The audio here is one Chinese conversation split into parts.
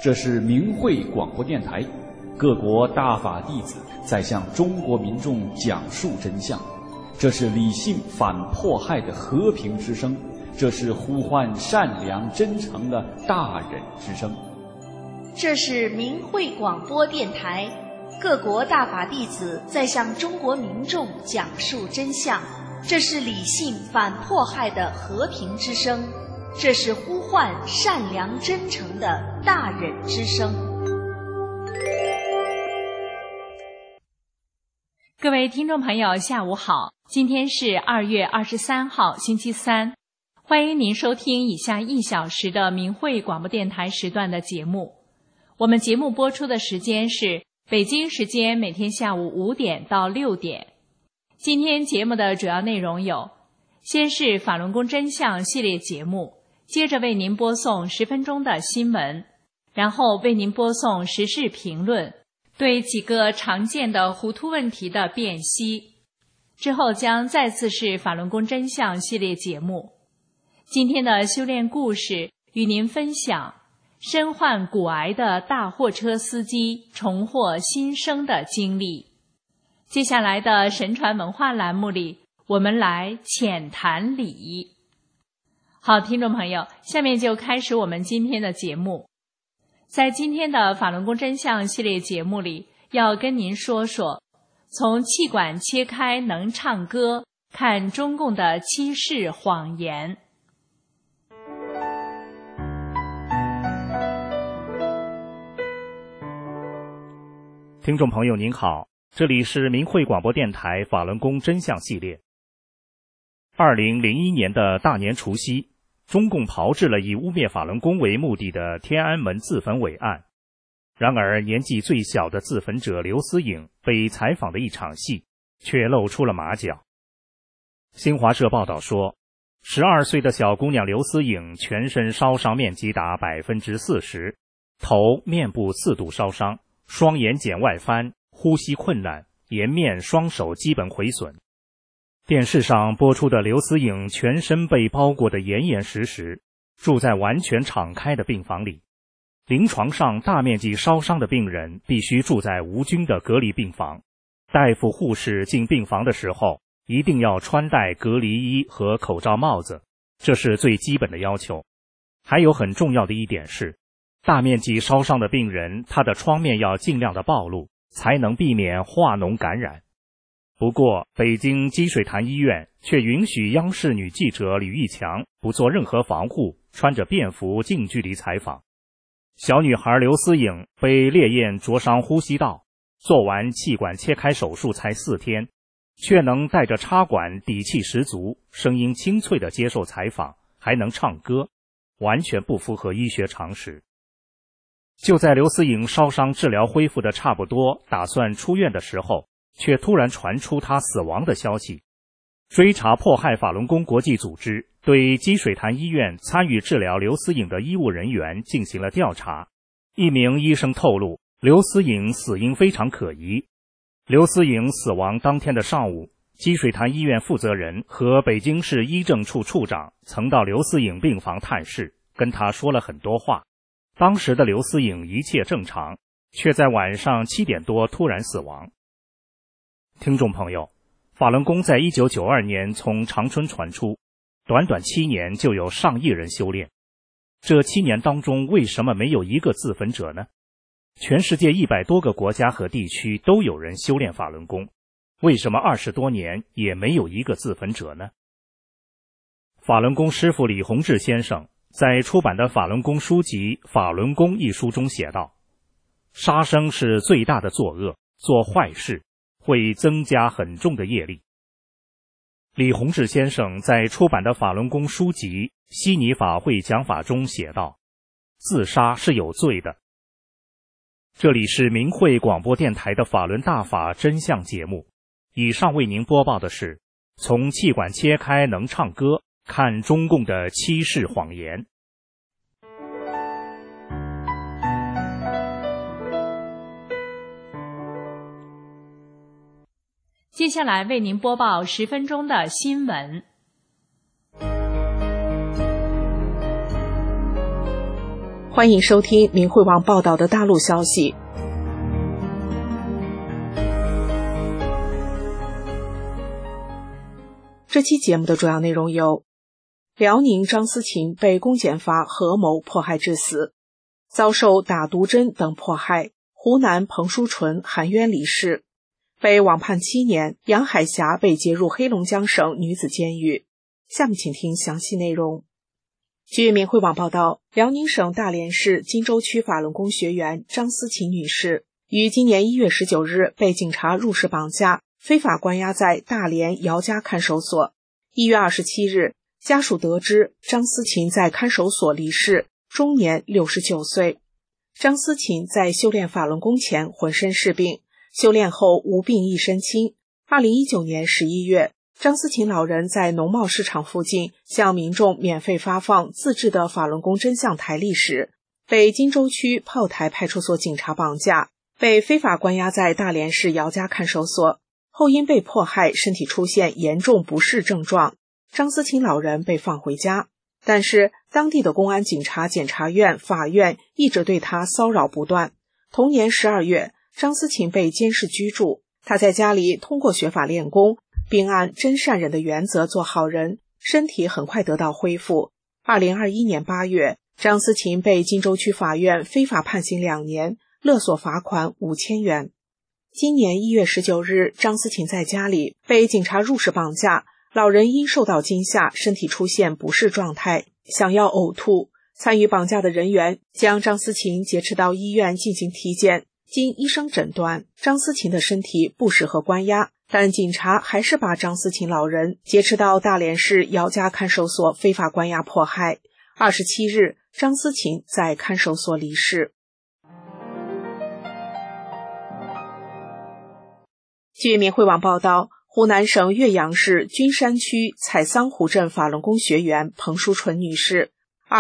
这是明慧广播电台，各国大法弟子在向中国民众讲述真相。这是理性反迫害的和平之声，这是呼唤善良真诚的大忍之声。 这是明慧广播电台，各国大法弟子在向中国民众讲述真相。这是理性反迫害的和平之声，这是呼唤善良真诚的大忍之声。 各位听众朋友，下午好，今天是2月23号，星期三，欢迎您收听以下1小时的明慧广播电台时段的节目。我们节目播出的时间是北京时间每天下午5点到6点。今天节目的主要内容有：先是法轮功真相系列节目，接着为您播送10分钟的新闻，然后为您播送时事评论，对几个常见的糊涂问题的辨析。之后将再次是法轮功真相系列节目。今天的修炼故事与您分享身患骨癌的大货车司机重获新生的经历。接下来的神传文化栏目里，我们来浅谈理。好，听众朋友，下面就开始我们今天的节目。在今天的法轮功真相系列节目里，要跟您说说从气管切开能唱歌，看中共的欺世谎言。 听众朋友您好，这里是明慧广播电台法轮功真相系列。2001年的大年除夕，中共炮制了以污蔑法轮功为目的的天安门自焚伪案。然而年纪最小的自焚者刘思颖被采访的一场戏却露出了马脚。新华社报道说，12岁的小姑娘刘思颖全身烧伤面积达 40%， 头面部4度烧伤，双眼睑外翻，呼吸困难，颜面双手基本毁损。电视上播出的刘思颖全身被包裹得严严实实，住在完全敞开的病房里。临床上大面积烧伤的病人必须住在无菌的隔离病房，大夫护士进病房的时候一定要穿戴隔离衣和口罩帽子，这是最基本的要求。还有很重要的一点是，大面积烧伤的病人他的创面要尽量的暴露，才能避免化脓感染。不过北京积水潭医院却允许央视女记者吕玉强不做任何防护，穿着便服近距离采访。小女孩刘思颖被烈焰灼伤呼吸道，做完气管切开手术才4天，却能带着插管底气十足，声音清脆地接受采访，还能唱歌，完全不符合医学常识。就在刘思颖烧伤治疗恢复的差不多，打算出院的时候，却突然传出她死亡的消息。追查迫害法轮功国际组织对积水潭医院参与治疗刘思颖的医务人员进行了调查。一名医生透露，刘思颖死因非常可疑。刘思颖死亡当天的上午，积水潭医院负责人和北京市医政处处长曾到刘思颖病房探视，跟他说了很多话。当时的刘思颖一切正常，却在晚上7点多突然死亡。听众朋友，法轮功在1992年从长春传出，短短7年就有上亿人修炼。这7年当中，为什么没有一个自焚者呢？全世界100多个国家和地区都有人修炼法轮功，为什么20多年也没有一个自焚者呢？法轮功师父李洪志先生在出版的法轮功书籍《法轮功》一书中写道，杀生是最大的作恶，做坏事会增加很重的业力。李洪志先生在出版的法轮功书籍《悉尼法会讲法》中写道，自杀是有罪的。这里是明慧广播电台的法轮大法真相节目，以上为您播报的是从气管切开能唱歌，看中共的欺世谎言。 接下来为您播报10分钟的新闻。 欢迎收听明慧网报道的大陆消息。这期节目的主要内容有：辽宁张思琴被公检法合谋迫害致死，遭受打毒针等迫害；湖南彭淑纯含冤离世，被网判7年；杨海霞被接入黑龙江省女子监狱。下面请听详细内容。据明慧网报道，辽宁省大连市金州区法轮功学员张思琴女士于今年1月19日被警察入室绑架，非法关押在大连姚家看守所。1月27日，家属得知张思琴在看守所离世，终年69岁。张思琴在修炼法轮功前浑身是病，修炼后无病一身轻。2019年11月，张思琴老人在农贸市场附近向民众免费发放自制的法轮功真相台历时，被金州区炮台派出所警察绑架，被非法关押在大连市姚家看守所。后因被迫害，身体出现严重不适症状，张思琴老人被放回家。但是当地的公安警察、检察院、法院一直对他骚扰不断。同年12月，张思琴被监视居住，他在家里通过学法练功，并按真善忍的原则做好人，身体很快得到恢复。2021年8月，张思琴被金州区法院非法判刑2年，勒索罚款5000元。今年1月19日，张思琴在家里被警察入室绑架，老人因受到惊吓，身体出现不适状态，想要呕吐。参与绑架的人员将张思琴劫持到医院进行体检，经医生诊断，张思琴的身体不适合关押，但警察还是把张思琴老人劫持到大连市姚家看守所非法关押迫害。27日，张思琴在看守所离世。据明慧网报道，湖南省岳阳市君山区采桑湖镇法轮功学员彭淑纯女士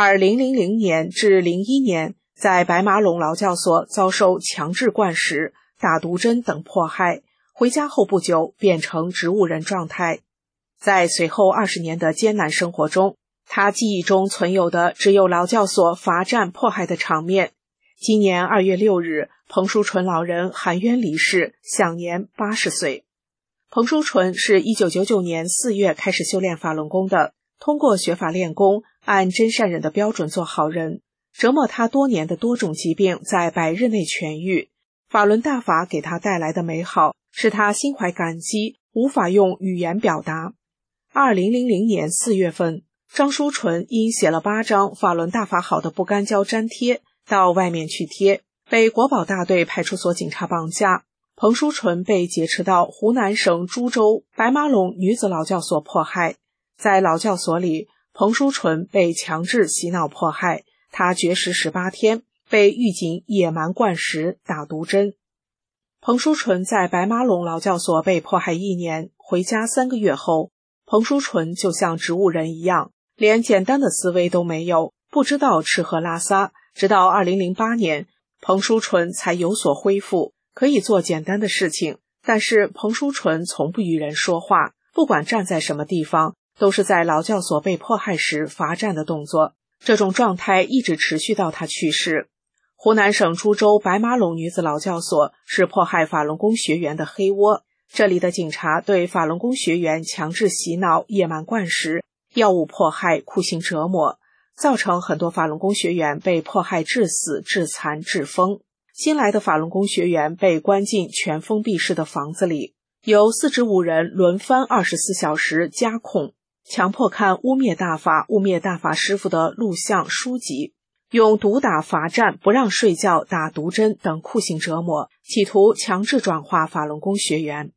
，2000年至01年在白马陇劳教所遭受强制灌食、打毒针等迫害，回家后不久变成植物人状态。在随后20年的艰难生活中，她记忆中存有的只有劳教所罚站迫害的场面。今年2月6日，彭淑纯老人含冤离世，享年80岁。彭淑纯是1999年4月开始修炼法轮功的，通过学法练功，按真善忍的标准做好人，折磨他多年的多种疾病在100日内痊愈。法轮大法给他带来的美好，使他心怀感激，无法用语言表达。2000年4月份，张淑纯因写了8张法轮大法好的不干胶粘贴到外面去贴，被国保大队派出所警察绑架。彭淑纯被劫持到湖南省株洲白马陇女子劳教所迫害。在劳教所里，彭淑纯被强制洗脑迫害，她绝食18天，被狱警野蛮灌食、打毒针。彭淑纯在白马陇劳教所被迫害1年，回家3个月后，彭淑纯就像植物人一样，连简单的思维都没有，不知道吃喝拉撒。直到2008年，彭淑纯才有所恢复，可以做简单的事情。但是彭淑纯从不与人说话，不管站在什么地方，都是在劳教所被迫害时罚站的动作。这种状态一直持续到他去世。湖南省株洲白马陇女子劳教所是迫害法轮功学员的黑窝，这里的警察对法轮功学员强制洗脑、野蛮灌食、药物迫害、酷刑折磨，造成很多法轮功学员被迫害致死、致残、致疯。新来的法轮功学员被关进全封闭式的房子里，由4至5人轮番24小时加控，强迫看污蔑大法师傅的录像书籍，用毒打、罚站、不让睡觉、打毒针等酷刑折磨，企图强制转化法轮功学员。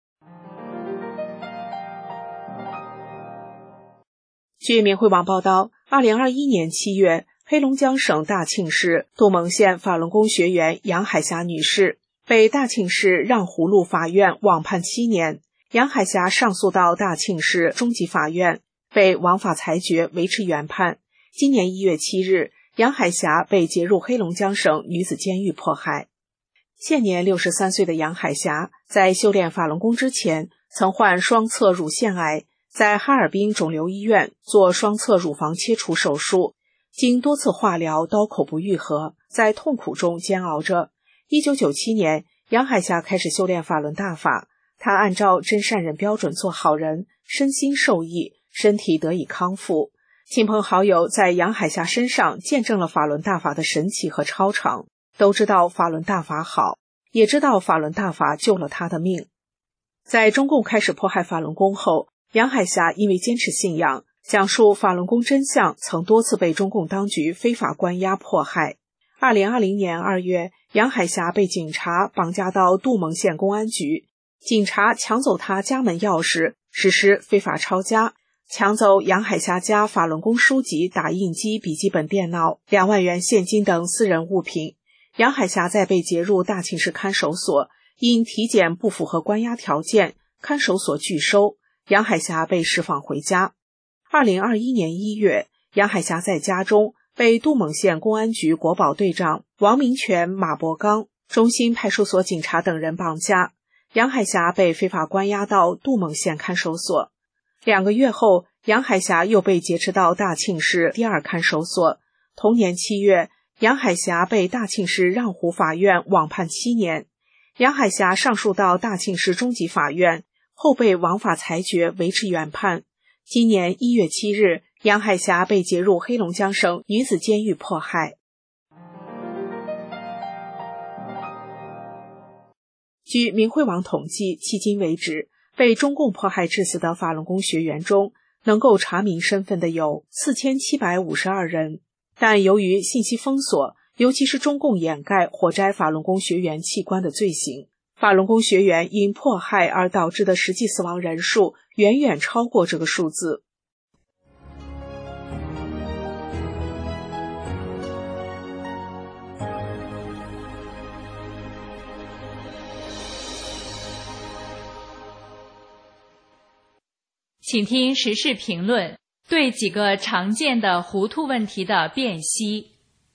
据明慧网报道，2021年7月，黑龙江省大庆市杜蒙县法轮功学员杨海霞女士被大庆市让湖路法院网判7年。杨海霞上诉到大庆市中级法院，被王法裁决维持原判。今年1月7日，杨海霞被接入黑龙江省女子监狱迫害。现年63岁的杨海霞在修炼法轮功之前，曾患双侧乳腺癌，在哈尔滨肿瘤医院做双侧乳房切除手术， 经多次化疗，刀口不愈合，在痛苦中煎熬着。1997年，杨海霞开始修炼法轮大法，他按照真善人标准做好人，身心受益，身体得以康复。亲朋好友在杨海霞身上见证了法轮大法的神奇和超常，都知道法轮大法好，也知道法轮大法救了他的命。在中共开始迫害法轮功后，杨海霞因为坚持信仰，讲述法轮功真相，曾多次被中共当局非法关押迫害。2020年2月，杨海霞被警察绑架到杜蒙县公安局，警察抢走他家门钥匙，实施非法抄家，抢走杨海霞家法轮功书籍、打印机、笔记本电脑、2万元现金等私人物品。杨海霞在被劫入大庆市看守所，因体检不符合关押条件，看守所拒收，杨海霞被释放回家。2021年1月，杨海霞在家中被杜蒙县公安局国保队长王明全、马伯刚、中心派出所警察等人绑架，杨海霞被非法关押到杜蒙县看守所。2个月后，杨海霞又被劫持到大庆市第2看守所。同年7月，杨海霞被大庆市让湖法院网判7年。杨海霞上诉到大庆市中级法院，后被王法裁决维持原判。今年1月7日，杨海霞被劫入黑龙江省女子监狱迫害。据明慧网统计，迄今为止，被中共迫害致死的法轮功学员中，能够查明身份的有4752人，但由于信息封锁，尤其是中共掩盖火摘法轮功学员器官的罪行，法轮功学员因迫害而导致的实际死亡人数远远超过这个数字。 请听时事评论，对几个常见的糊涂问题的辨析。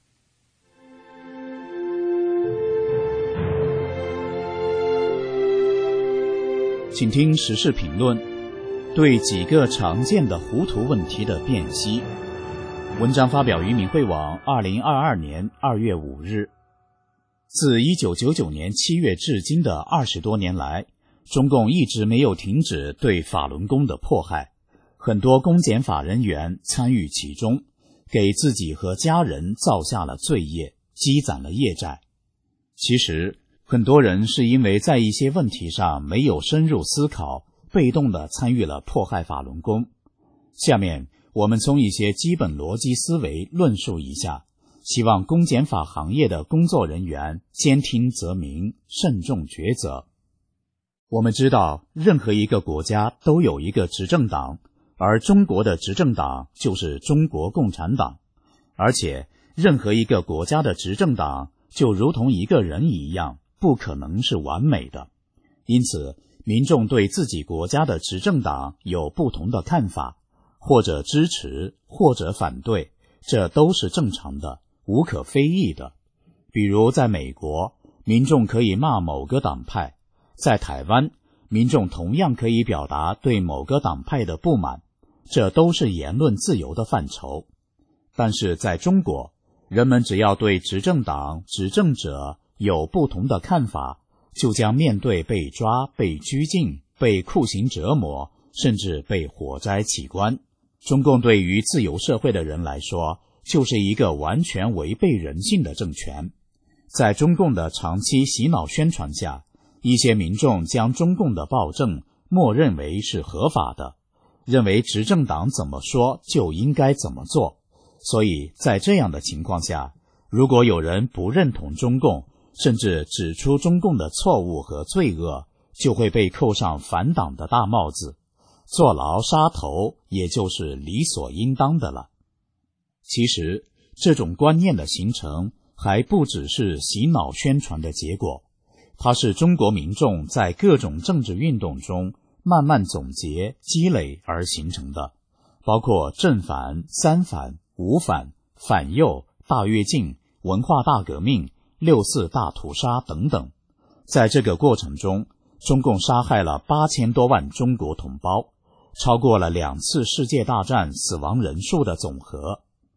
请听时事评论，对几个常见的糊涂问题的辨析。文章发表于明慧网2022年2月5日。自1999年7月至今的20多年来，中共一直没有停止对法轮功的迫害，很多公检法人员参与其中，给自己和家人造下了罪业，积攒了业债。其实很多人是因为在一些问题上没有深入思考，被动地参与了迫害法轮功。下面我们从一些基本逻辑思维论述一下，希望公检法行业的工作人员兼听则明，慎重抉择。我们知道，任何一个国家都有一个执政党，而中国的执政党就是中国共产党。而且，任何一个国家的执政党就如同一个人一样，不可能是完美的。因此，民众对自己国家的执政党有不同的看法，或者支持，或者反对，这都是正常的，无可非议的。比如在美国，民众可以骂某个党派；在台湾，民众同样可以表达对某个党派的不满，这都是言论自由的范畴。但是在中国，人们只要对执政党、执政者有不同的看法，就将面对被抓、被拘禁、被酷刑折磨，甚至被火摘器官。中共对于自由社会的人来说，就是一个完全违背人性的政权。在中共的长期洗脑宣传下，一些民众将中共的暴政默认为是合法的，认为执政党怎么说就应该怎么做。所以在这样的情况下，如果有人不认同中共，甚至指出中共的错误和罪恶，就会被扣上反党的大帽子，坐牢杀头也就是理所应当的了。其实这种观念的形成还不只是洗脑宣传的结果，它是中国民众在各种政治运动中慢慢总结积累而形成的，包括正反、三反、五反、反右、大跃进、文化大革命、六四大屠杀等等。在这个过程中，中共杀害了8000多万中国同胞，超过了2次世界大战死亡人数的总和。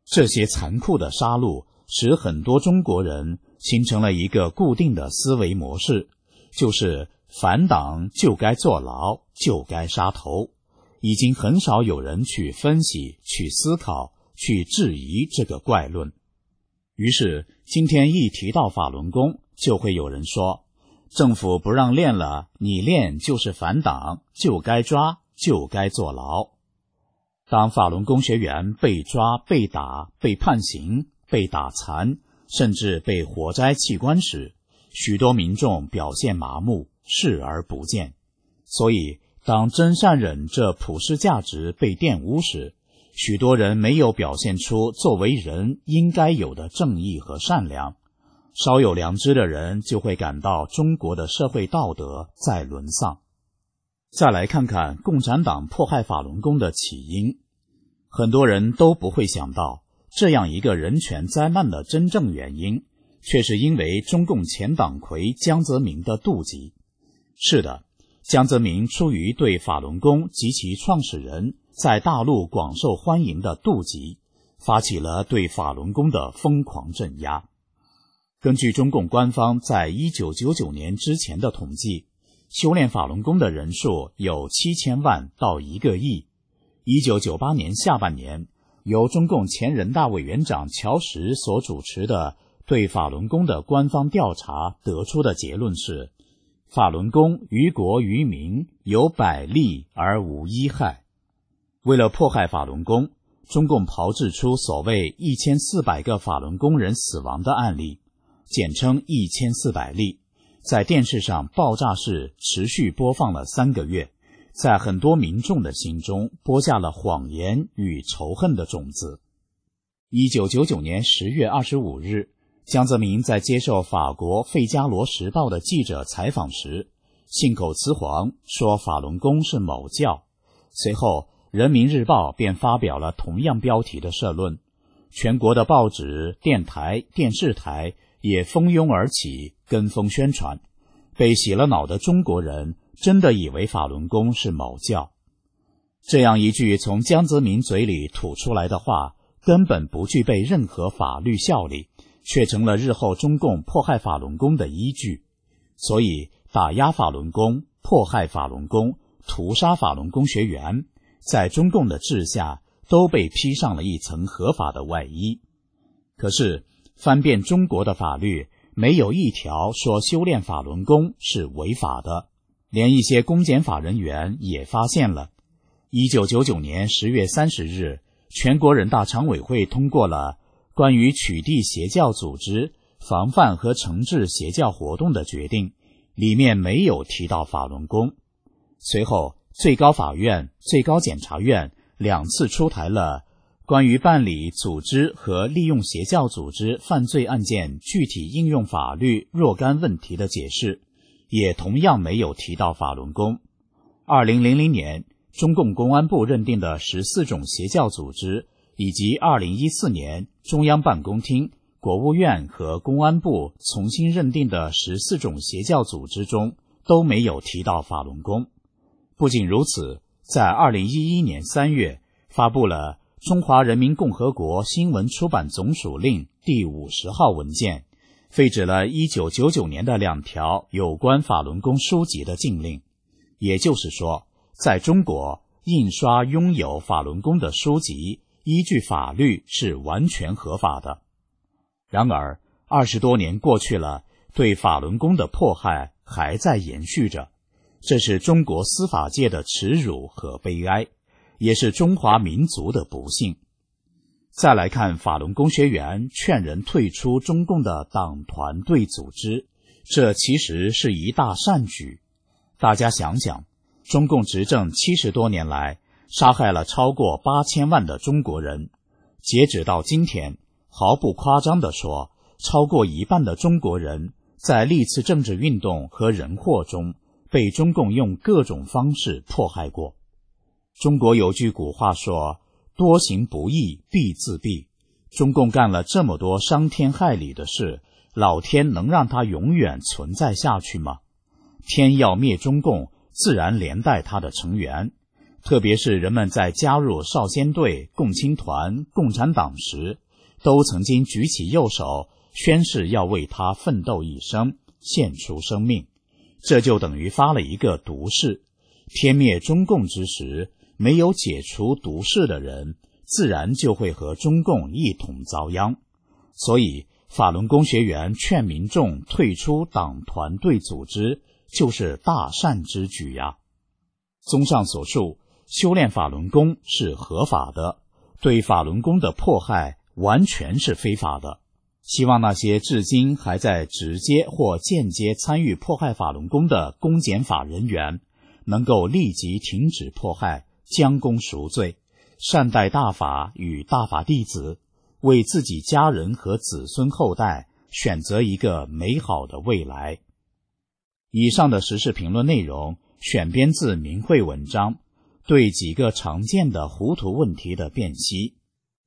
这些残酷的杀戮使很多中国人形成了一个固定的思维模式，就是反党就该坐牢，就该杀头。已经很少有人去分析、去思考、去质疑这个怪论。于是今天一提到法轮功，就会有人说，政府不让练了，你练就是反党，就该抓，就该坐牢。当法轮功学员被抓、被打、被判刑、被打残，甚至被活摘器官时，许多民众表现麻木，视而不见。所以当真善忍这普世价值被玷污时，许多人没有表现出作为人应该有的正义和善良，稍有良知的人就会感到中国的社会道德在沦丧。再来看看共产党迫害法轮功的起因，很多人都不会想到，这样一个人权灾难的真正原因，却是因为中共前党魁江泽民的妒忌。是的，江泽民出于对法轮功及其创始人在大陆广受欢迎的妒忌，发起了对法轮功的疯狂镇压。根据中共官方在1999年之前的统计，修炼法轮功的人数有7000万到1个亿。1998年下半年，由中共前人大委员长乔石所主持的对法轮功的官方调查得出的结论是，法轮功于国于民有百利而无一害。为了迫害法轮功，中共炮制出所谓1400个法轮功人死亡的案例，简称1400例，在电视上爆炸式持续播放了3个月，在很多民众的心中播下了谎言与仇恨的种子。1999年10月25日，江泽民在接受法国《费加罗时报》的记者采访时，信口雌黄说法轮功是某教。随后人民日报便发表了同样标题的社论，全国的报纸、电台、电视台也蜂拥而起，跟风宣传。被洗了脑的中国人真的以为法轮功是某教。这样一句从江泽民嘴里吐出来的话，根本不具备任何法律效力，却成了日后中共迫害法轮功的依据。所以打压法轮功、迫害法轮功、屠杀法轮功学员，在中共的治下都被披上了一层合法的外衣。可是翻遍中国的法律，没有一条说修炼法轮功是违法的。连一些公检法人员也发现了。1999年10月30日，全国人大常委会通过了关于取缔邪教组织、防范和惩治邪教活动的决定，里面没有提到法轮功。随后最高法院、最高检察院2次出台了关于办理组织和利用邪教组织犯罪案件具体应用法律若干问题的解释，也同样没有提到法轮功。2000年，中共公安部认定的14种邪教组织，以及2014年中央办公厅、国务院和公安部重新认定的14种邪教组织中，都没有提到法轮功。不仅如此，在2011年3月发布了《中华人民共和国新闻出版总署令》第50号文件，废止了1999年的2条有关法轮功书籍的禁令。也就是说，在中国印刷拥有法轮功的书籍，依据法律是完全合法的。然而20多年过去了，对法轮功的迫害还在延续着，这是中国司法界的耻辱和悲哀，也是中华民族的不幸。再来看法轮功学员劝人退出中共的党团队组织，这其实是一大善举。大家想想，中共执政70多年来，杀害了超过8000万的中国人。截止到今天，毫不夸张地说，超过一半的中国人在历次政治运动和人祸中被中共用各种方式迫害过。中国有句古话说，多行不义必自毙。中共干了这么多伤天害理的事，老天能让它永远存在下去吗？天要灭中共，自然连带他的成员。 特别是人们在加入少先队、共青团、共产党时，都曾经举起右手，宣誓要为他奋斗一生，献出生命。这就等于发了一个毒誓。天灭中共之时，没有解除毒誓的人，自然就会和中共一同遭殃。所以法轮功学员劝民众退出党团队组织，就是大善之举呀。综上所述，修炼法轮功是合法的，对法轮功的迫害完全是非法的。希望那些至今还在直接或间接参与迫害法轮功的公检法人员，能够立即停止迫害，将功赎罪，善待大法与大法弟子，为自己家人和子孙后代选择一个美好的未来。以上的时事评论内容选编自明慧文章，对几个常见的糊涂问题的辨析。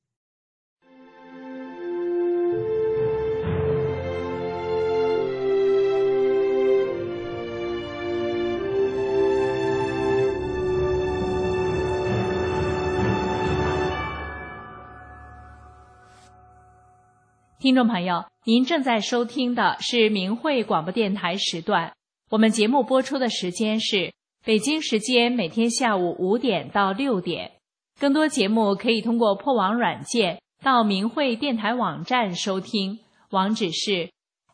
听众朋友，您正在收听的是明慧广播电台时段，我们节目播出的时间是北京时间每天下午5点到6点。更多节目可以通过破网软件到明慧电台网站收听，网址是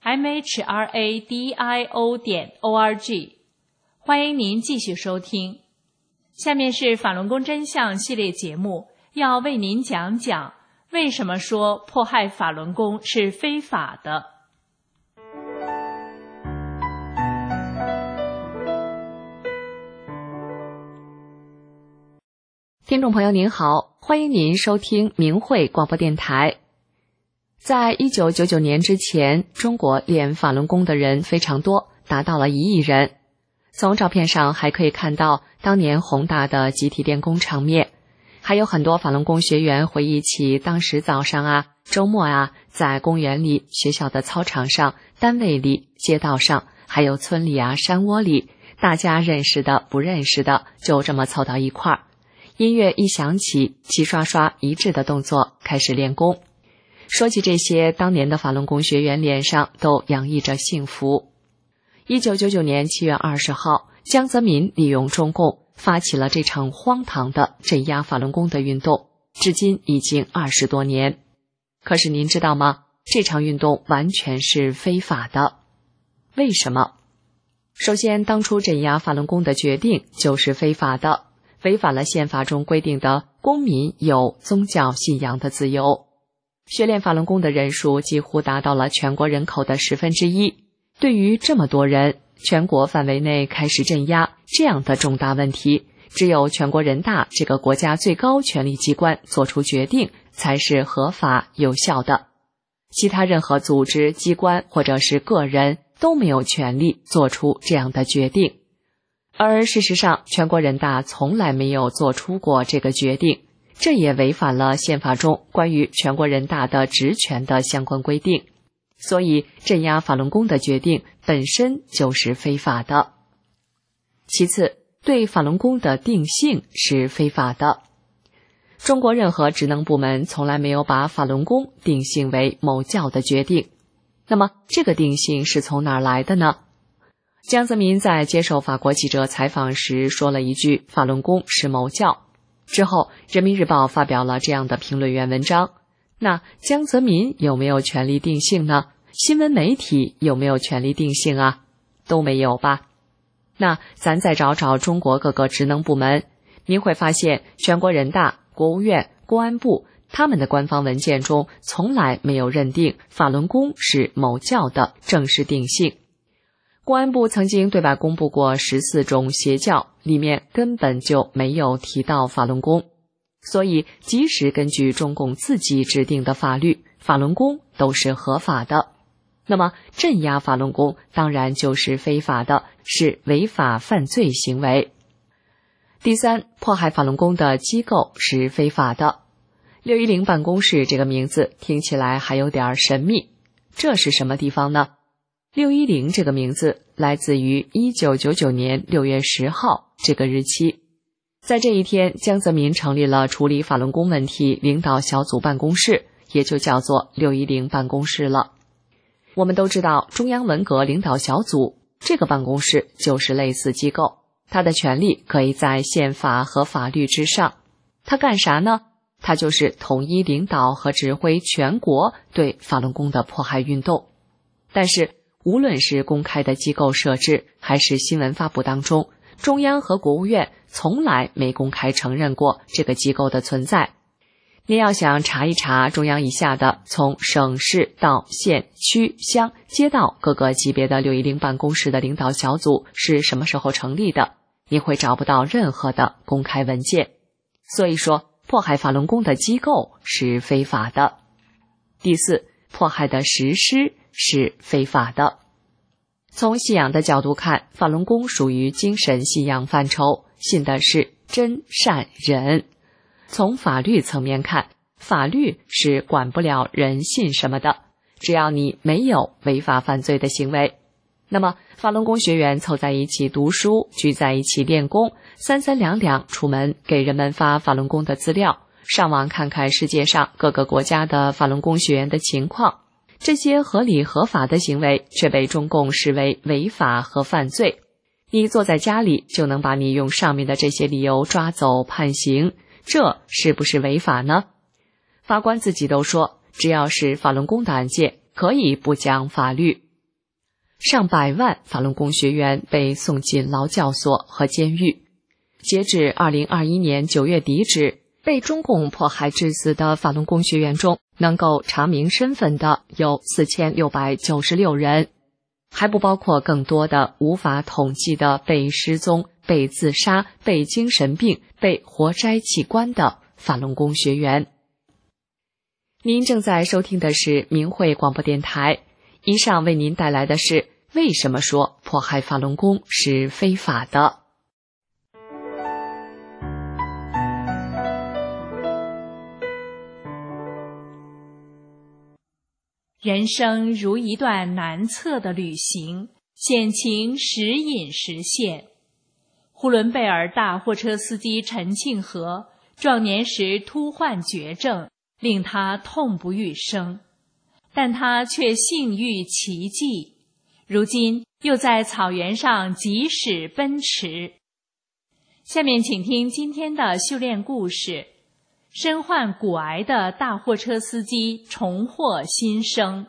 mhradio.org。欢迎您继续收听。下面是法轮功真相系列节目，要为您讲讲为什么说迫害法轮功是非法的？ 听众朋友您好，欢迎您收听明慧广播电台。在1999年之前，中国练法轮功的人非常多，达到了1亿人。从照片上还可以看到当年宏大的集体练功场面。还有很多法轮功学员回忆起当时早上周末在公园里、学校的操场上、单位里、街道上，还有村里山窝里，大家认识的、不认识的，就这么凑到一块儿。音乐一响起，齐刷刷一致的动作开始练功。说起这些，当年的法轮功学员脸上都洋溢着幸福。1999年7月20号，江泽民利用中共发起了这场荒唐的镇压法轮功的运动，至今已经20多年。可是您知道吗？这场运动完全是非法的。为什么？首先，当初镇压法轮功的决定就是非法的，违反了宪法中规定的公民有宗教信仰的自由。学练法轮功的人数几乎达到了全国人口的1/10。对于这么多人，全国范围内开始镇压这样的重大问题，只有全国人大这个国家最高权力机关做出决定才是合法有效的。其他任何组织、机关或者是个人都没有权利做出这样的决定。而事实上，全国人大从来没有做出过这个决定，这也违反了宪法中关于全国人大的职权的相关规定。所以镇压法轮功的决定本身就是非法的。其次，对法轮功的定性是非法的。中国任何职能部门从来没有把法轮功定性为某教的决定。那么这个定性是从哪儿来的呢？江泽民在接受法国记者采访时说了一句法轮功是某教，之后人民日报发表了这样的评论员文章。那江泽民有没有权利定性呢？新闻媒体有没有权利定性都没有吧。那咱再找找中国各个职能部门，您会发现全国人大、国务院、公安部他们的官方文件中从来没有认定法轮功是某教的正式定性。公安部曾经对外公布过14种邪教，里面根本就没有提到法轮功。所以即使根据中共自己制定的法律，法轮功都是合法的。那么镇压法轮功当然就是非法的，是违法犯罪行为。第三，迫害法轮功的机构是非法的。610办公室这个名字听起来还有点神秘，这是什么地方呢？610这个名字来自于1999年6月10号这个日期。 在这一天，江泽民成立了处理法轮功问题领导小组办公室，也就叫做610办公室了。我们都知道，中央文革领导小组这个办公室就是类似机构，它的权力可以在宪法和法律之上。它干啥呢？它就是统一领导和指挥全国对法轮功的迫害运动。但是无论是公开的机构设置还是新闻发布当中，中央和国务院从来没公开承认过这个机构的存在。您要想查一查中央以下的从省市到县区乡街道各个级别的610办公室的领导小组是什么时候成立的，你会找不到任何的公开文件。所以说，迫害法轮功的机构是非法的。第四，迫害的实施是非法的。从信仰的角度看，法轮功属于精神信仰范畴，信的是真善忍。从法律层面看，法律是管不了人信什么的，只要你没有违法犯罪的行为。那么法轮功学员凑在一起读书，聚在一起练功，三三两两出门给人们发法轮功的资料，上网看看世界上各个国家的法轮功学员的情况，这些合理合法的行为却被中共视为违法和犯罪。你坐在家里就能把你用上面的这些理由抓走判刑，这是不是违法呢？法官自己都说，只要是法轮功的案件，可以不讲法律。上百万法轮功学员被送进劳教所和监狱。截至2021年9月底止，被中共迫害致死的法轮功学员中，能够查明身份的有4696人，还不包括更多的无法统计的被失踪、被自杀、被精神病、被活摘器官的法轮功学员。您正在收听的是明慧广播电台，以上为您带来的是为什么说迫害法轮功是非法的。 人生如一段难测的旅行，险情时隐时现。呼伦贝尔大货车司机陈庆和壮年时突患绝症，令他痛不欲生，但他却幸遇奇迹，如今又在草原上疾驶奔驰。下面请听今天的修炼故事，身患骨癌的大货车司机重获新生。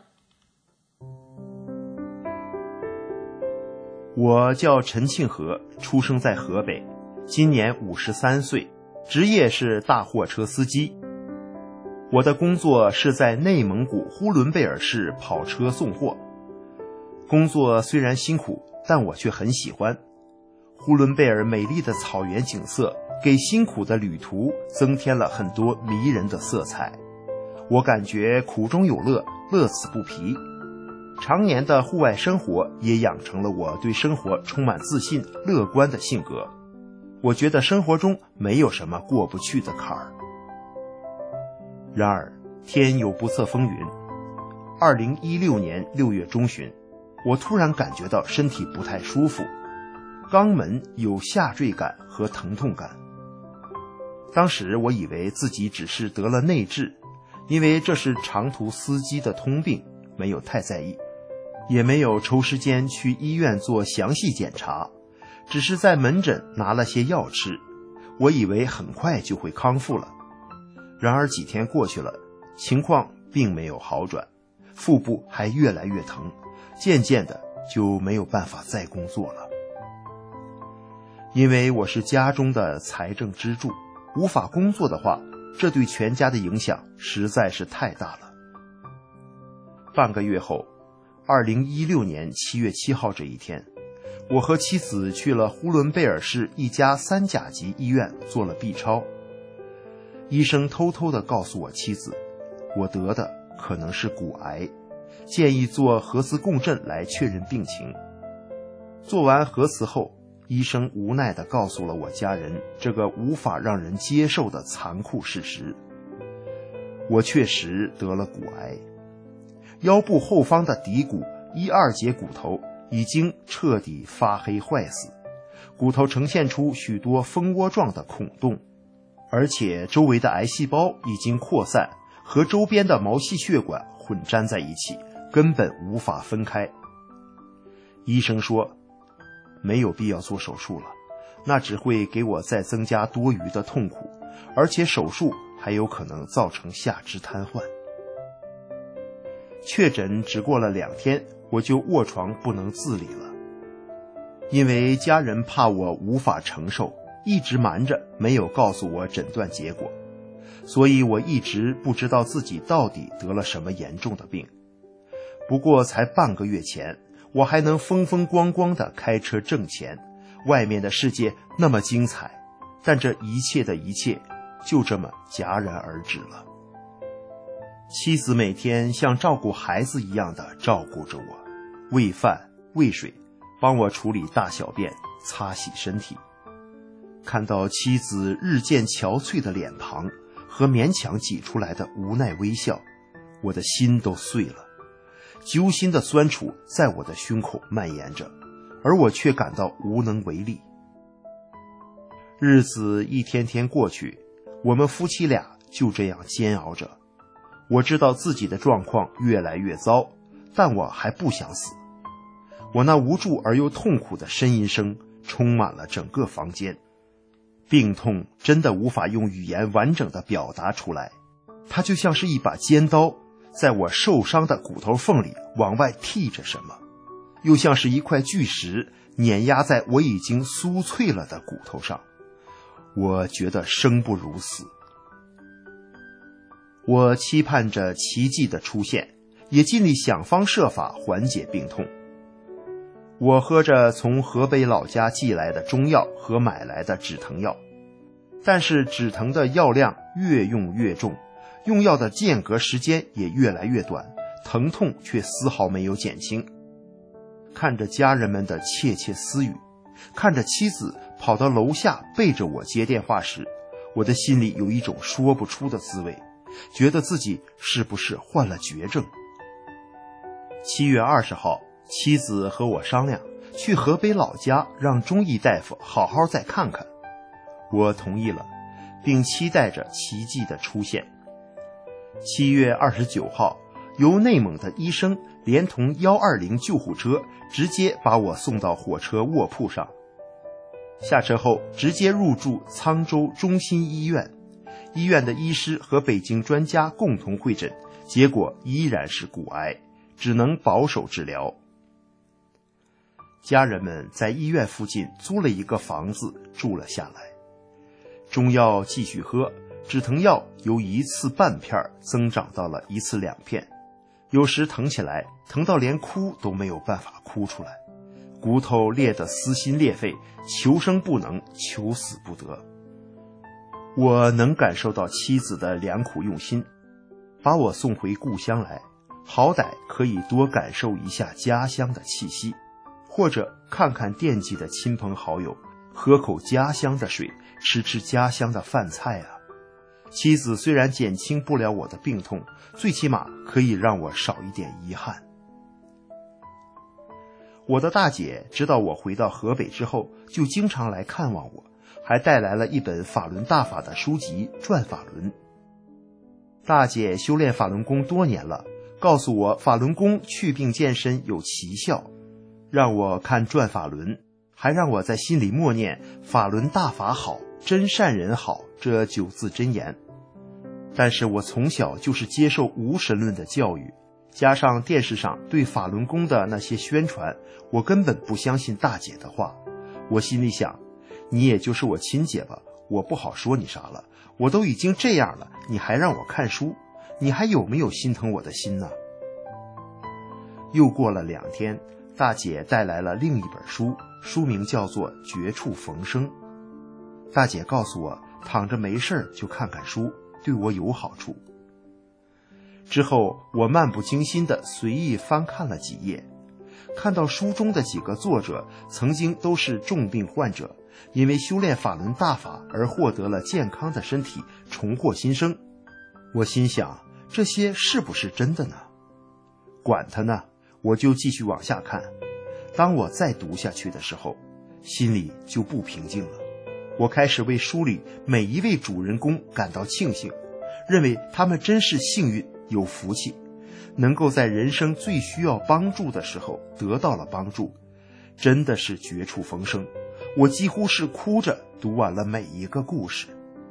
我叫陈庆和，出生在河北，今年53岁，职业是大货车司机。我的工作是在内蒙古呼伦贝尔市跑车送货。工作虽然辛苦，但我却很喜欢。呼伦贝尔美丽的草原景色给辛苦的旅途增添了很多迷人的色彩。我感觉苦中有乐，乐此不疲。常年的户外生活也养成了我对生活充满自信、乐观的性格。我觉得生活中没有什么过不去的坎儿。然而，天有不测风云。2016年6月中旬，我突然感觉到身体不太舒服，肛门有下坠感和疼痛感。当时我以为自己只是得了内痔，因为这是长途司机的通病，没有太在意，也没有抽时间去医院做详细检查，只是在门诊拿了些药吃，我以为很快就会康复了。然而几天过去了，情况并没有好转，腹部还越来越疼，渐渐的就没有办法再工作了。因为我是家中的财政支柱，无法工作的话，这对全家的影响实在是太大了。半个月后，2016年7月7号这一天，我和妻子去了呼伦贝尔市一家3甲级医院做了 B 超。医生偷偷地告诉我妻子，我得的可能是骨癌，建议做核磁共振来确认病情。做完核磁后，医生无奈地告诉了我家人这个无法让人接受的残酷事实。我确实得了骨癌，腰部后方的骶骨1、2节骨头已经彻底发黑坏死， 骨头呈现出许多蜂窝状的孔洞，而且周围的癌细胞已经扩散，和周边的毛细血管混粘在一起，根本无法分开。医生说，没有必要做手术了，那只会给我再增加多余的痛苦，而且手术还有可能造成下肢瘫痪。确诊只过了2天，我就卧床不能自理了。因为家人怕我无法承受，一直瞒着没有告诉我诊断结果，所以我一直不知道自己到底得了什么严重的病。不过才半个月前，我还能风风光光地开车挣钱，外面的世界那么精彩，但这一切的一切就这么戛然而止了。妻子每天像照顾孩子一样地照顾着我，喂饭喂水，帮我处理大小便，擦洗身体。看到妻子日渐憔悴的脸庞和勉强挤出来的无奈微笑，我的心都碎了，揪心的酸楚在我的胸口蔓延着，而我却感到无能为力。日子一天天过去，我们夫妻俩就这样煎熬着。我知道自己的状况越来越糟，但我还不想死。我那无助而又痛苦的呻吟声充满了整个房间。病痛真的无法用语言完整的表达出来，它就像是一把尖刀，在我受伤的骨头缝里往外剔着什么，又像是一块巨石碾压在我已经酥脆了的骨头上。我觉得生不如死。我期盼着奇迹的出现，也尽力想方设法缓解病痛。我喝着从河北老家寄来的中药和买来的止疼药，但是止疼的药量越用越重，用药的间隔时间也越来越短，疼痛却丝毫没有减轻。看着家人们的窃窃私语，看着妻子跑到楼下背着我接电话时，我的心里有一种说不出的滋味，觉得自己是不是患了绝症。7月20号，妻子和我商量去河北老家让中医大夫好好再看看。我同意了，并期待着奇迹的出现。7月29号，由内蒙的医生连同120救护车直接把我送到火车卧铺上。下车后直接入住沧州中心医院，医院的医师和北京专家共同会诊，结果依然是骨癌，只能保守治疗。家人们在医院附近租了一个房子住了下来，中药继续喝，止疼药由1次半片增长到了1次2片，有时疼起来，疼到连哭都没有办法哭出来，骨头裂得撕心裂肺，求生不能，求死不得。我能感受到妻子的良苦用心，把我送回故乡来，好歹可以多感受一下家乡的气息，或者看看惦记的亲朋好友，喝口家乡的水，吃吃家乡的饭菜啊。妻子虽然减轻不了我的病痛，最起码可以让我少一点遗憾。我的大姐知道我回到河北之后，就经常来看望我，还带来了一本法轮大法的书籍《转法轮》。大姐修炼法轮功多年了，告诉我法轮功祛病健身有奇效，让我看转法轮，还让我在心里默念法轮大法好，真善人好这9字真言。但是我从小就是接受无神论的教育，加上电视上对法轮功的那些宣传，我根本不相信大姐的话。我心里想，你也就是我亲姐吧，我不好说你啥了，我都已经这样了，你还让我看书，你还有没有心疼我的心呢？又过了2天，大姐带来了另一本书，书名叫做《绝处逢生》。大姐告诉我，躺着没事就看看书，对我有好处。之后我漫不经心地随意翻看了几页，看到书中的几个作者曾经都是重病患者，因为修炼法轮大法而获得了健康的身体，重获新生。我心想，这些是不是真的呢？管他呢，我就继续往下看。当我再读下去的时候， 心里就不平静了。我开始为书里每一位主人公感到庆幸，认为他们真是幸运有福气，能够在人生最需要帮助的时候得到了帮助，真的是绝处逢生。我几乎是哭着读完了每一个故事。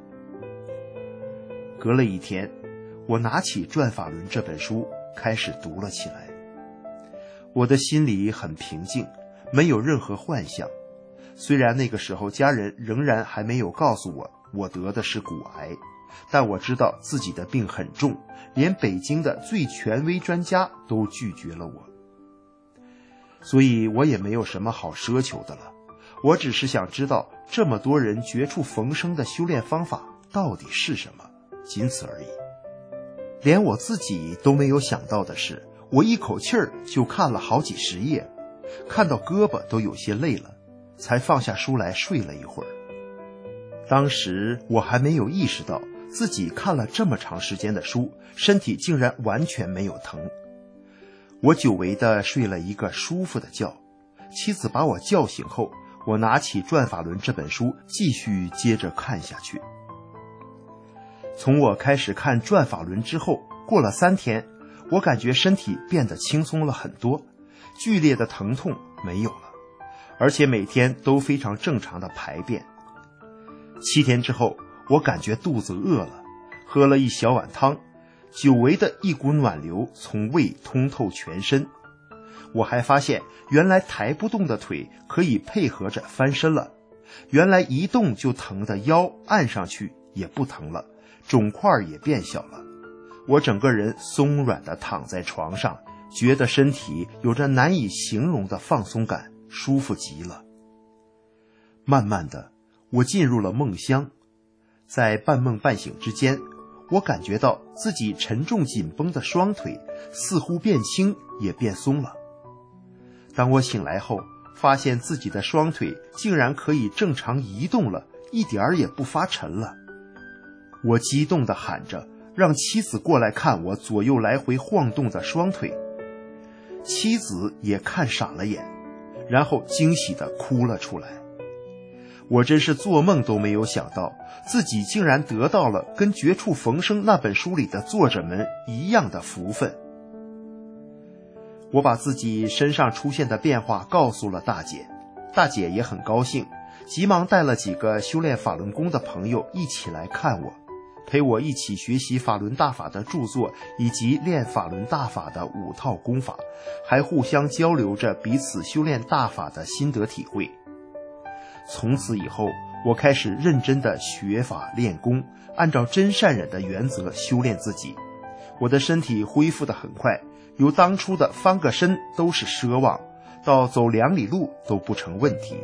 隔了一天，我拿起《转法轮》这本书开始读了起来。我的心里很平静，没有任何幻想。虽然那个时候家人仍然还没有告诉我得的是骨癌，但我知道自己的病很重，连北京的最权威专家都拒绝了我。所以我也没有什么好奢求的了，我只是想知道这么多人绝处逢生的修炼方法到底是什么，仅此而已。连我自己都没有想到的是，我一口气儿就看了好几十页，看到胳膊都有些累了，才放下书来睡了一会儿。当时我还没有意识到自己看了这么长时间的书，身体竟然完全没有疼。我久违地睡了一个舒服的觉，妻子把我叫醒后，我拿起《转法轮》这本书继续接着看下去。从我开始看《转法轮》之后，过了3天，我感觉身体变得轻松了很多，剧烈的疼痛没有了，而且每天都非常正常的排便。7天之后，我感觉肚子饿了，喝了一小碗汤，久违的一股暖流从胃通透全身。我还发现原来抬不动的腿可以配合着翻身了，原来一动就疼的腰按上去也不疼了，肿块也变小了。我整个人松软地躺在床上，觉得身体有着难以形容的放松感，舒服极了。慢慢的，我进入了梦乡，在半梦半醒之间，我感觉到自己沉重紧绷的双腿似乎变轻也变松了。当我醒来后，发现自己的双腿竟然可以正常移动了，一点儿也不发沉了。我激动地喊着，让妻子过来看我左右来回晃动的双腿。妻子也看傻了眼，然后惊喜地哭了出来。我真是做梦都没有想到，自己竟然得到了跟《绝处逢生》那本书里的作者们一样的福分。我把自己身上出现的变化告诉了大姐，大姐也很高兴，急忙带了几个修炼法轮功的朋友一起来看我，陪我一起学习法轮大法的著作以及练法轮大法的5套功法，还互相交流着彼此修炼大法的心得体会。从此以后，我开始认真的学法练功，按照真善忍的原则修炼自己。我的身体恢复得很快，由当初的翻个身都是奢望，到走2里路都不成问题。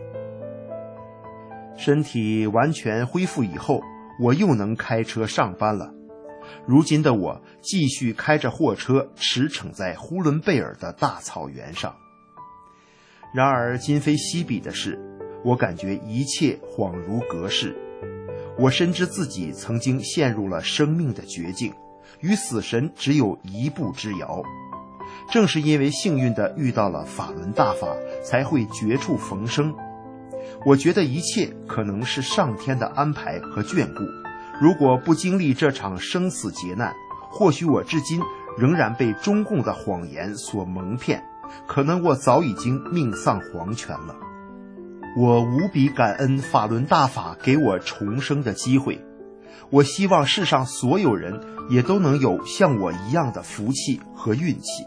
身体完全恢复以后，我又能开车上班了。如今的我继续开着货车驰骋在呼伦贝尔的大草原上。然而今非昔比的是，我感觉一切恍如隔世。我深知自己曾经陷入了生命的绝境，与死神只有1步之遥。正是因为幸运地遇到了法轮大法，才会绝处逢生。我觉得一切可能是上天的安排和眷顾，如果不经历这场生死劫难，或许我至今仍然被中共的谎言所蒙骗，可能我早已经命丧黄泉了。我无比感恩法轮大法给我重生的机会，我希望世上所有人也都能有像我一样的福气和运气。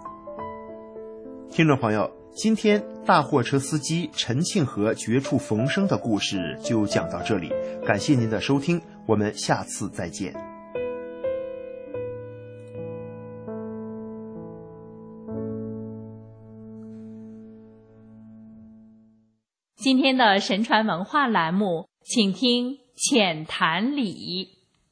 听众朋友，今天大货车司机陈庆和绝处逢生的故事就讲到这里，感谢您的收听，我们下次再见。 今天的神传文化栏目，请听浅谈理。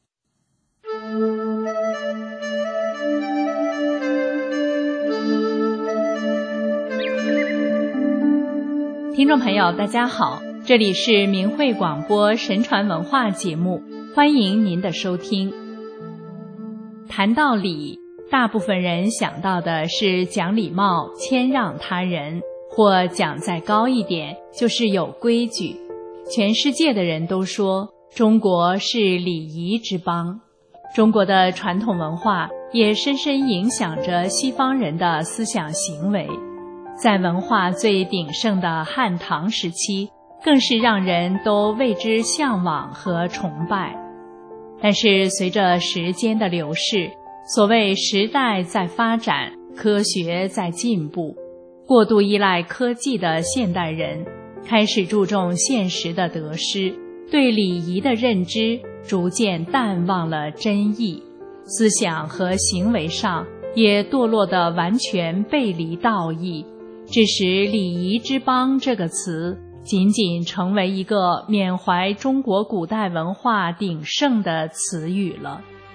听众朋友大家好，这里是明慧广播神传文化节目，欢迎您的收听。谈到理，大部分人想到的是讲礼貌、谦让他人， 或讲再高一点，就是有规矩。全世界的人都说中国是礼仪之邦，中国的传统文化也深深影响着西方人的思想行为。在文化最鼎盛的汉唐时期，更是让人都为之向往和崇拜。但是随着时间的流逝，所谓时代在发展，科学在进步，过度依赖科技的现代人开始注重现实的得失，对礼仪的认知逐渐淡忘了真意，思想和行为上也堕落得完全背离道义，致使礼仪之邦这个词仅仅成为一个缅怀中国古代文化鼎盛的词语了。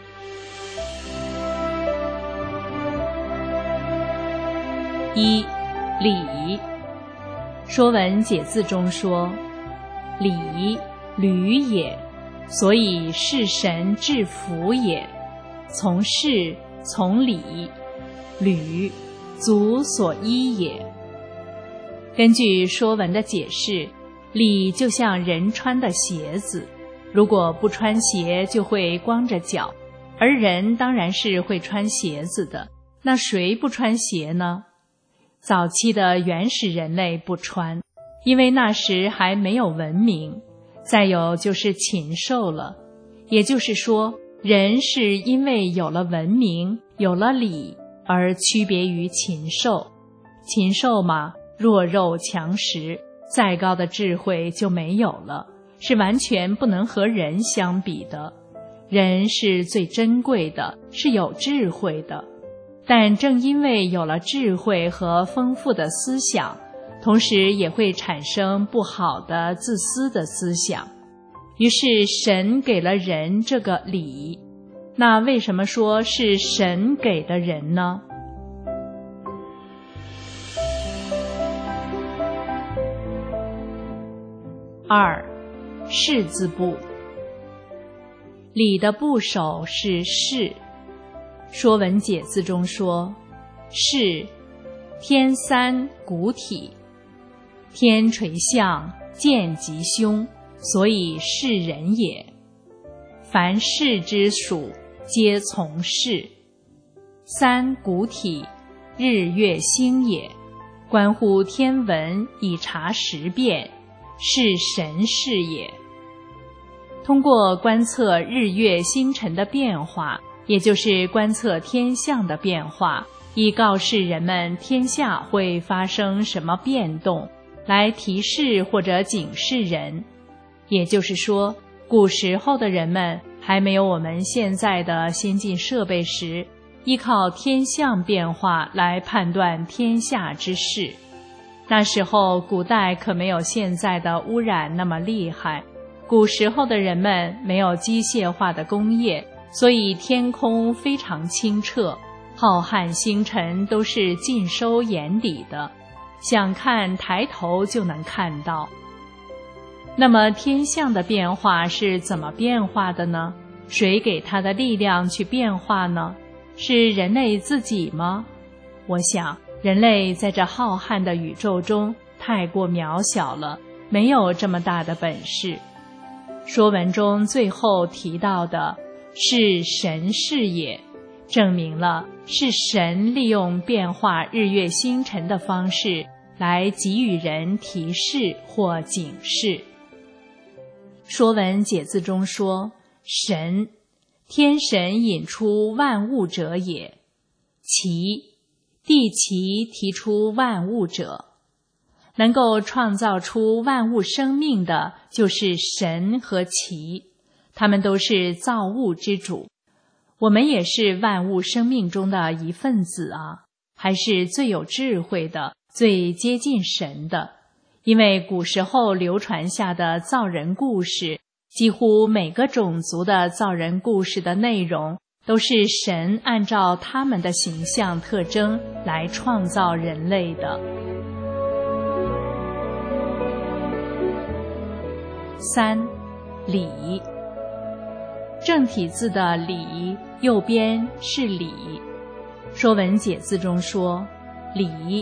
一、礼。说文解字中说，礼，履也，所以事神治服也。从事，从礼，履，足所依也。根据说文的解释，礼就像人穿的鞋子，如果不穿鞋就会光着脚，而人当然是会穿鞋子的，那谁不穿鞋呢？早期的原始人类不穿，因为那时还没有文明，再有就是禽兽了。也就是说，人是因为有了文明，有了礼，而区别于禽兽。禽兽嘛，弱肉强食，再高的智慧就没有了，是完全不能和人相比的。人是最珍贵的，是有智慧的。但正因为有了智慧和丰富的思想，同时也会产生不好的自私的思想。于是神给了人这个礼，那为什么说是神给的人呢？二、士字部。礼的部首是士。说文解字中说，士，天三古体，天垂象，见吉凶，所以是人也。凡士之属，皆从事。三古体，日月星也，关乎天文，以察时变，是神事也。通过观测日月星辰的变化，也就是观测天象的变化，以告示人们天下会发生什么变动，来提示或者警示人。也就是说，古时候的人们还没有我们现在的先进设备时，依靠天象变化来判断天下之事。那时候古代可没有现在的污染那么厉害，古时候的人们没有机械化的工业，所以天空非常清澈，浩瀚星辰都是尽收眼底的，想看抬头就能看到。那么天象的变化是怎么变化的呢？谁给它的力量去变化呢？是人类自己吗？我想人类在这浩瀚的宇宙中太过渺小了，没有这么大的本事。说文中最后提到的是神事也，证明了是神利用变化日月星辰的方式来给予人提示或警示。说文解字中说，神，天神引出万物者也。其，地其提出万物者。能够创造出万物生命的就是神和其，他们都是造物之主。我们也是万物生命中的一份子啊，还是最有智慧的，最接近神的。因为古时候流传下的造人故事，几乎每个种族的造人故事的内容都是神按照他们的形象特征来创造人类的。三、礼。正体字的礼，右边是礼。说文解字中说，礼，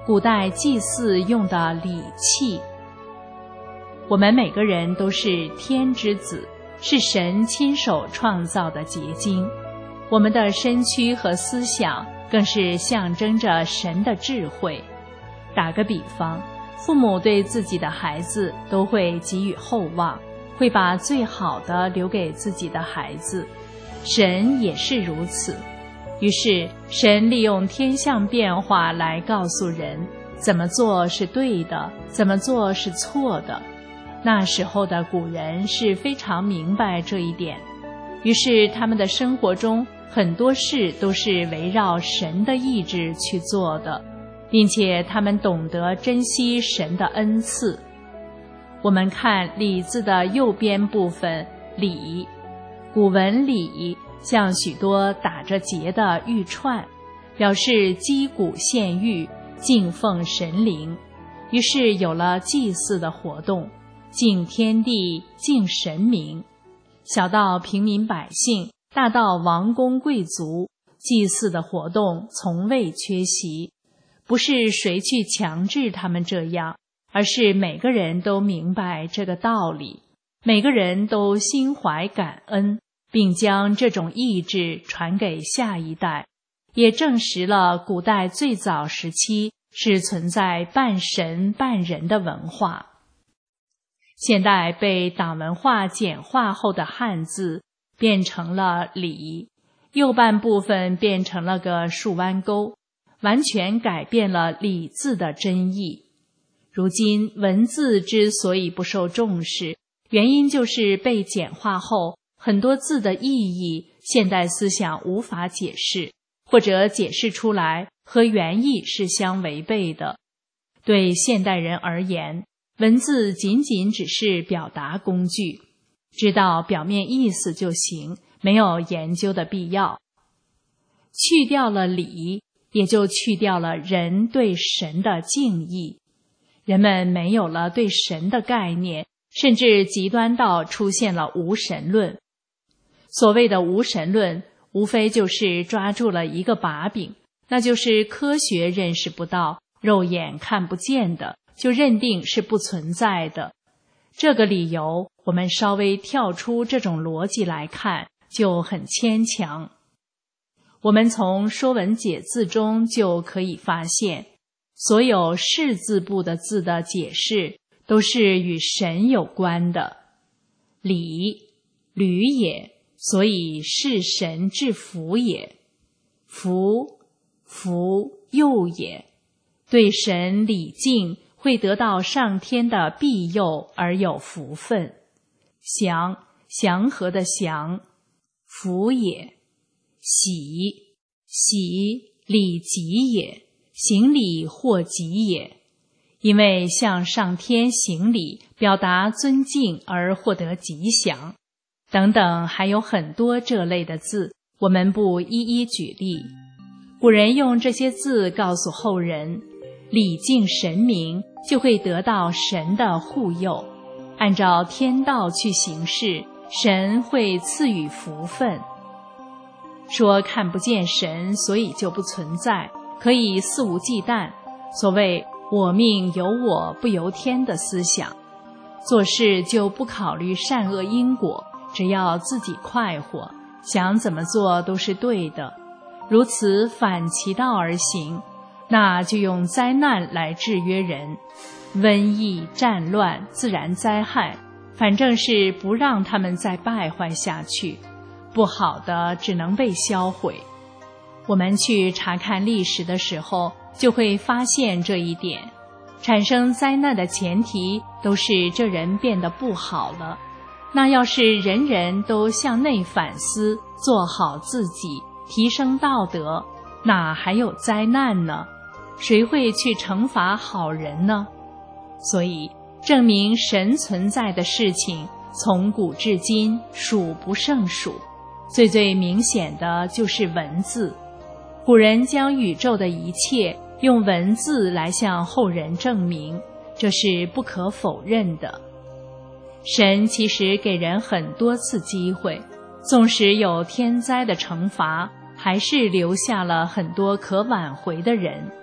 古代祭祀用的礼器。我们每个人都是天之子，是神亲手创造的结晶。我们的身躯和思想更是象征着神的智慧。打个比方，父母对自己的孩子都会给予厚望，会把最好的留给自己的孩子。神也是如此。于是神利用天象变化来告诉人怎么做是对的，怎么做是错的。那时候的古人是非常明白这一点，于是他们的生活中很多事都是围绕神的意志去做的，并且他们懂得珍惜神的恩赐。我们看礼字的右边部分礼，古文礼像许多打着结的玉串，表示击鼓献玉，敬奉神灵。于是有了祭祀的活动，敬天地，敬神明。小到平民百姓，大到王公贵族，祭祀的活动从未缺席。不是谁去强制他们这样，而是每个人都明白这个道理，每个人都心怀感恩，并将这种意志传给下一代，也证实了古代最早时期是存在半神半人的文化。现代被党文化简化后的汉字变成了礼，右半部分变成了个竖弯钩，完全改变了礼字的真意。如今文字之所以不受重视，原因就是被简化后，很多字的意义现代思想无法解释，或者解释出来和原意是相违背的。对现代人而言，文字仅仅只是表达工具，知道表面意思就行，没有研究的必要。去掉了礼，也就去掉了人对神的敬意。人们没有了对神的概念，甚至极端到出现了无神论。所谓的无神论，无非就是抓住了一个把柄，那就是科学认识不到，肉眼看不见的，就认定是不存在的。这个理由，我们稍微跳出这种逻辑来看，就很牵强。我们从《说文解字》中就可以发现，所有士字部的字的解释都是与神有关的。礼，履也，所以是神之福也。福，福佑也，对神礼敬，会得到上天的庇佑而有福分。祥，祥和的祥，福也。喜，喜礼吉也，行礼或吉也。因为向上天行礼，表达尊敬而获得吉祥。等等，还有很多这类的字，我们不一一举例。古人用这些字告诉后人，礼敬神明就会得到神的护佑，按照天道去行事，神会赐予福分。说看不见神，所以就不存在，可以肆无忌惮，所谓我命由我不由天的思想。做事就不考虑善恶因果，只要自己快活，想怎么做都是对的。如此反其道而行，那就用灾难来制约人，瘟疫、战乱、自然灾害，反正是不让他们再败坏下去，不好的只能被销毁。我们去查看历史的时候，就会发现这一点。产生灾难的前提都是这人变得不好了。那要是人人都向内反思，做好自己，提升道德，哪还有灾难呢？谁会去惩罚好人呢？所以证明神存在的事情，从古至今数不胜数。最明显的就是文字。古人将宇宙的一切用文字来向后人证明，这是不可否认的。神其实给人很多次机会，纵使有天灾的惩罚，还是留下了很多可挽回的人。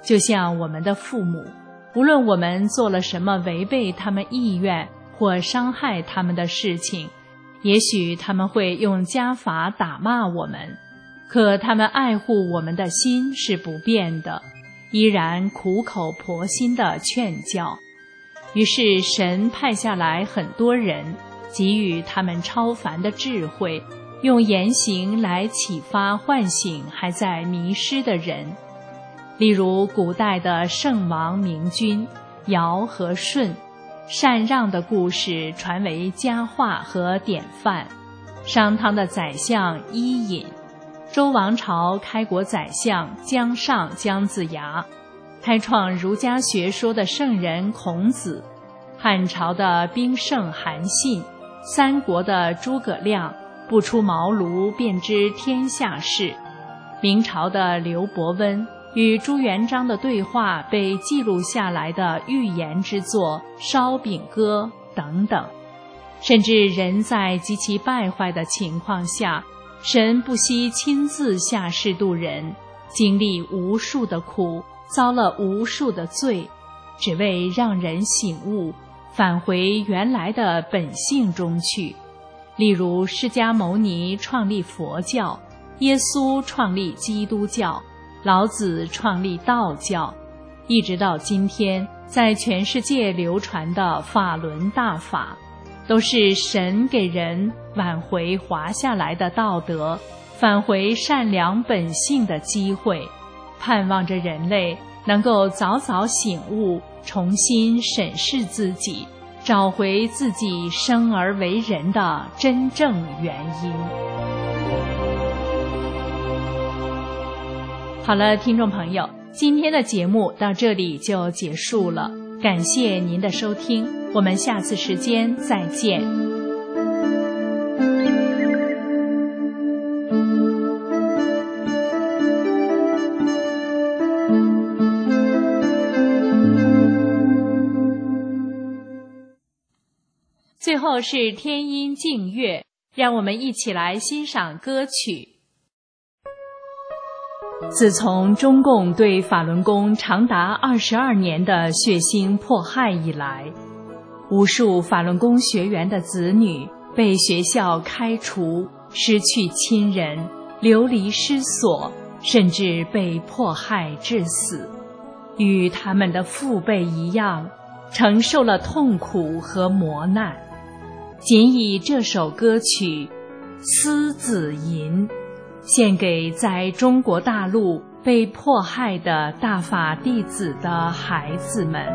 就像我们的父母，无论我们做了什么违背他们意愿或伤害他们的事情，也许他们会用家法打骂我们，可他们爱护我们的心是不变的，依然苦口婆心地劝教。于是神派下来很多人，给予他们超凡的智慧，用言行来启发唤醒还在迷失的人。例如古代的圣王明君尧和舜，禅让的故事传为佳话和典范。商汤的宰相伊尹，周王朝开国宰相姜尚姜子牙，开创儒家学说的圣人孔子，汉朝的兵圣韩信，三国的诸葛亮，不出茅庐便知天下事，明朝的刘伯温与朱元璋的对话被记录下来的寓言之作《烧饼歌》等等。甚至人在极其败坏的情况下，神不惜亲自下世度人，经历无数的苦，遭了无数的罪，只为让人醒悟，返回原来的本性中去。例如释迦牟尼创立佛教，耶稣创立基督教，老子创立道教，一直到今天在全世界流传的法轮大法，都是神给人挽回滑下来的道德，返回善良本性的机会，盼望着人类能够早早醒悟，重新审视自己，找回自己生而为人的真正原因。好了，听众朋友，今天的节目到这里就结束了，感谢您的收听，我们下次时间再见。最后是天音静乐，让我们一起来欣赏歌曲。自从中共对法轮功长达22年的血腥迫害以来，无数法轮功学员的子女被学校开除，失去亲人，流离失所，甚至被迫害致死，与他们的父辈一样，承受了痛苦和磨难。仅以这首歌曲《思子吟》献给在中国大陆被迫害的大法弟子的孩子们。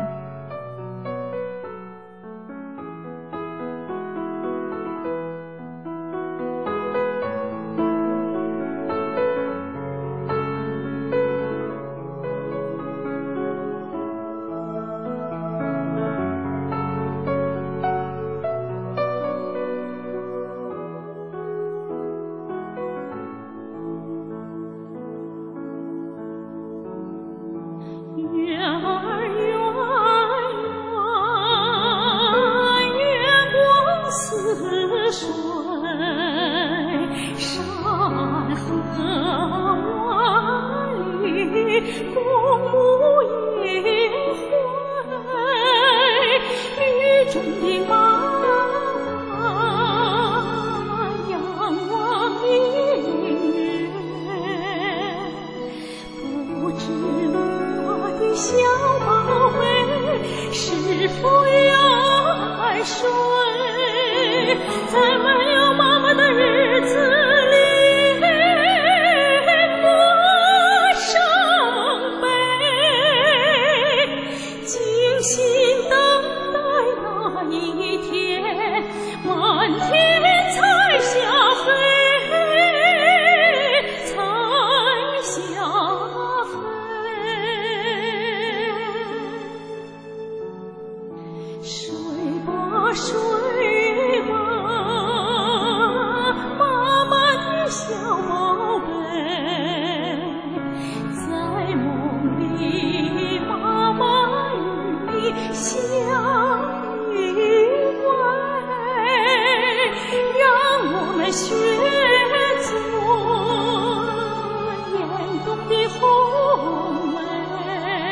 学做眼动的红梅。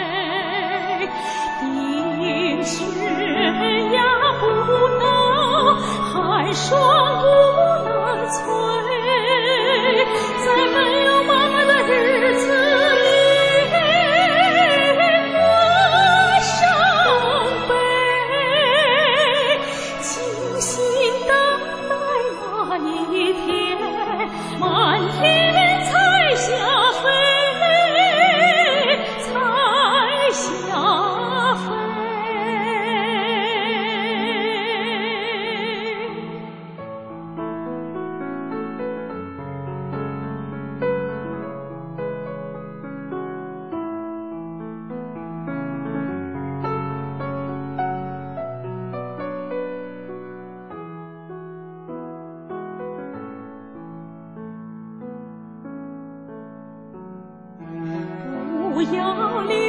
要流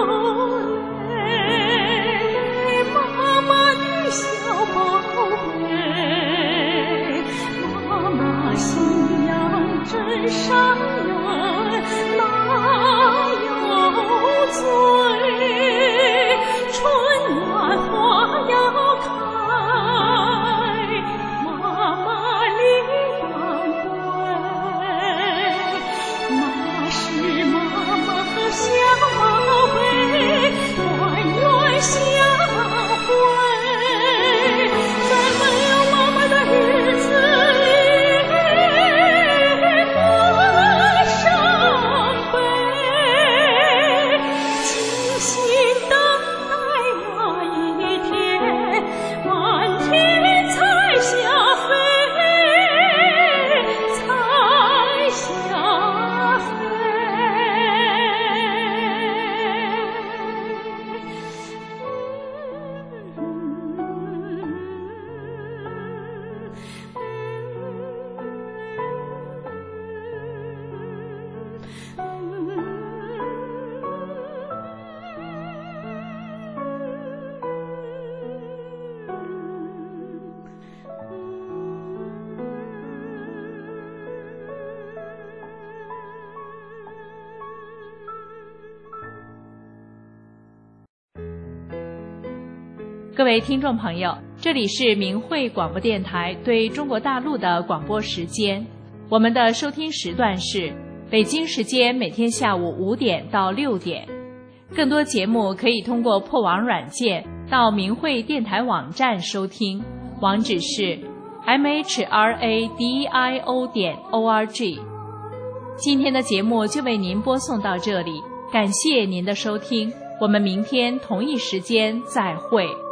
泪，妈妈的小宝贝，妈妈信仰真善人，哪有罪？春暖花要开，妈妈理当归。那是妈妈和小宝贝团圆相会，在没有妈妈的日子里多伤悲，静心等待那一天，满天彩霞飞，彩霞飞。 各位听众朋友，这里是明慧广播电台对中国大陆的广播时间。我们的收听时段是北京时间每天下午5点到6点。更多节目可以通过破网软件到明慧电台网站收听，网址是 mhradio.org。今天的节目就为您播送到这里，感谢您的收听，我们明天同一时间再会。